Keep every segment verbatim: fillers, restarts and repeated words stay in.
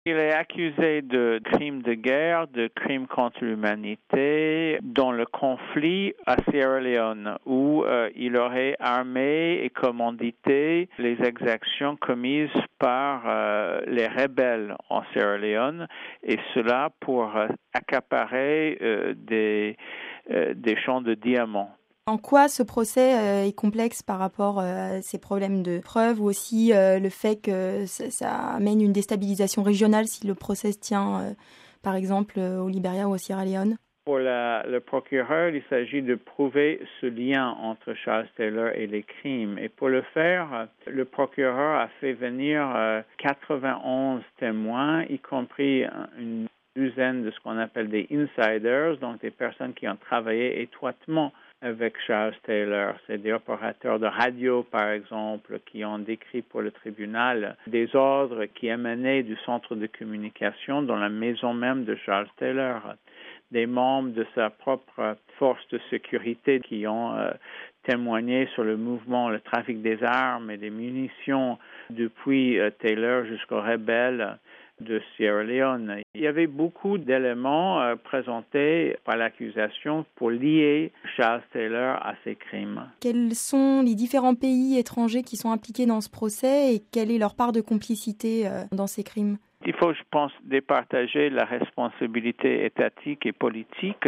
Il est accusé de crimes de guerre, de crimes contre l'humanité dans le conflit à Sierra Leone où euh, il aurait armé et commandité les exactions commises par euh, les rebelles en Sierra Leone et cela pour euh, accaparer euh, des, euh, des champs de diamants. En quoi ce procès euh, est complexe par rapport euh, à ces problèmes de preuves ou aussi euh, le fait que ça, ça amène une déstabilisation régionale si le procès se tient, euh, par exemple, euh, au Libéria ou au Sierra Leone? Pour la, le procureur, il s'agit de prouver ce lien entre Charles Taylor et les crimes. Et pour le faire, le procureur a fait venir euh, quatre-vingt-onze témoins, y compris une douzaine de ce qu'on appelle des insiders, donc des personnes qui ont travaillé étroitement avec Charles Taylor. C'est des opérateurs de radio, par exemple, qui ont décrit pour le tribunal des ordres qui émanaient du centre de communication dans la maison même de Charles Taylor. Des membres de sa propre force de sécurité qui ont euh, témoigné sur le mouvement, le trafic des armes et des munitions depuis euh, Taylor jusqu'aux rebelles de Sierra Leone. Il y avait beaucoup d'éléments euh, présentés par l'accusation pour lier Charles Taylor à ces crimes. Quels sont les différents pays étrangers qui sont impliqués dans ce procès et quelle est leur part de complicité euh, dans ces crimes? Il faut, je pense, départager la responsabilité étatique et politique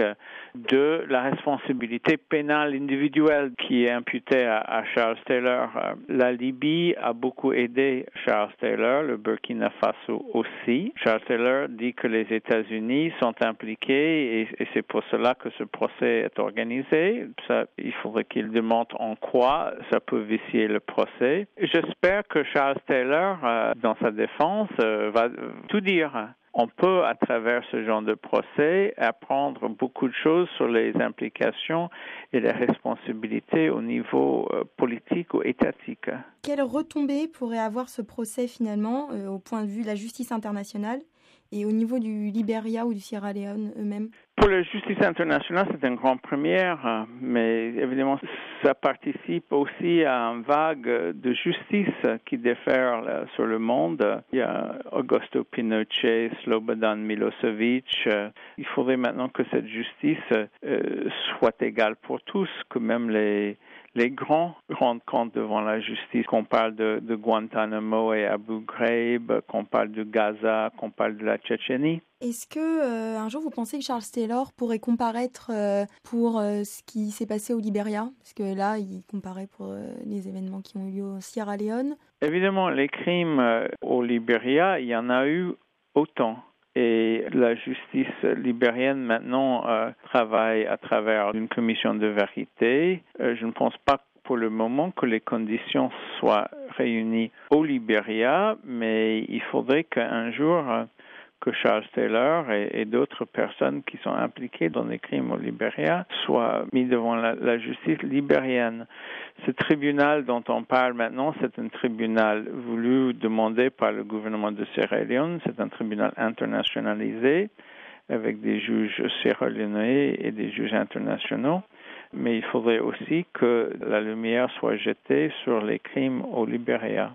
de la responsabilité pénale individuelle qui est imputée à, à Charles Taylor. La Libye a beaucoup aidé Charles Taylor, le Burkina Faso aussi. Charles Taylor dit que les États-Unis sont impliqués et, et c'est pour cela que ce procès est organisé. Ça, il faudrait qu'il démontre en quoi ça peut vicier le procès. J'espère que Charles Taylor, euh, dans sa défense, euh, va tout dire. On peut, à travers ce genre de procès, apprendre beaucoup de choses sur les implications et les responsabilités au niveau euh, politique ou étatique. Quelles retombées pourrait avoir ce procès finalement euh, au point de vue de la justice internationale et au niveau du Libéria ou du Sierra Leone eux-mêmes? Pour la justice internationale, c'est une grande première, mais évidemment, ça participe aussi à une vague de justice qui déferle sur le monde. Il y a Augusto Pinochet, Slobodan Milosevic. Il faudrait maintenant que cette justice euh, soit égale pour tous, que même les Les grands rendent compte devant la justice, qu'on parle de, de Guantanamo et Abu Ghraib, qu'on parle de Gaza, qu'on parle de la Tchétchénie. Est-ce que euh, un jour vous pensez que Charles Taylor pourrait comparaître euh, pour euh, ce qui s'est passé au Libéria? Parce que là, il comparait pour euh, les événements qui ont eu lieu au Sierra Leone. Évidemment, les crimes euh, au Libéria, il y en a eu autant. Et la justice libérienne maintenant euh, travaille à travers une commission de vérité. Euh, je ne pense pas pour le moment que les conditions soient réunies au Libéria, mais il faudrait qu'un jour euh, que Charles Taylor et, et d'autres personnes qui sont impliquées dans les crimes au Libéria soient mis devant la, la justice libérienne. Ce tribunal dont on parle maintenant, c'est un tribunal voulu, demandé par le gouvernement de Sierra Leone. C'est un tribunal internationalisé avec des juges sierra-léonais et des juges internationaux. Mais il faudrait aussi que la lumière soit jetée sur les crimes au Libéria.